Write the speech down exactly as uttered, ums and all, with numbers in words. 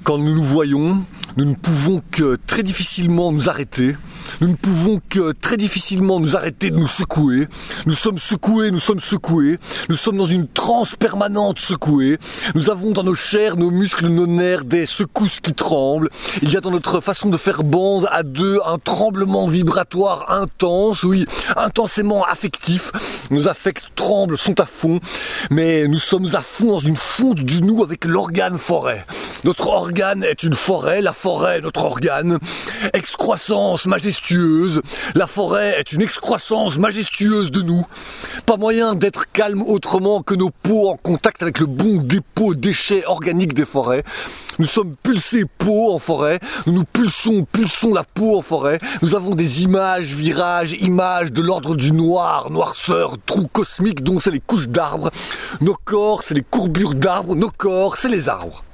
Quand nous nous voyons, nous ne pouvons que très difficilement nous arrêter. Nous ne pouvons que très difficilement nous arrêter de nous secouer. Nous sommes secoués, nous sommes secoués. Nous sommes dans une transe permanente secouée. Nous avons dans nos chairs, nos muscles, nos nerfs des secousses qui tremblent. Il y a dans notre façon de faire bande à deux un tremblement vibratoire intense, oui, intensément affectif. Nos affects tremblent, sont à fond. Mais nous sommes à fond dans une fonte du nous avec l'organe forêt. Notre organe est une forêt, la forêt est notre organe. Excroissance majestueuse, la forêt est une excroissance majestueuse de nous. Pas moyen d'être calme autrement que nos peaux en contact avec le bon dépôt déchets organiques des forêts. Nous sommes pulsés peau en forêt, nous nous pulsons, pulsons la peau en forêt. Nous avons des images, virages, images de l'ordre du noir, noirceur, trous cosmiques dont c'est les couches d'arbres. Nos corps, c'est les courbures d'arbres, nos corps, c'est les arbres.